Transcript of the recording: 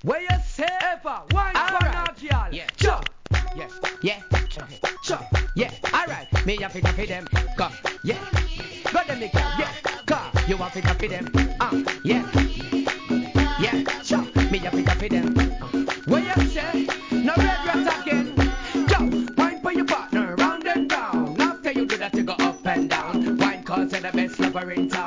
Where you say ever? Wine for not y'all. Yeah. Chop. Yeah. Yeah. Okay. Chop. Yeah. Alright. Me have to feed them. Go. Yeah. Go them go. Yeah. Go. You have to feed them. Yeah. Yeah. Chop. Me have to feed them. Where you say? No regret again. Go. Wine for your partner. Round and round. After you do that, you go up and down. Wine cause you're the best lover in town.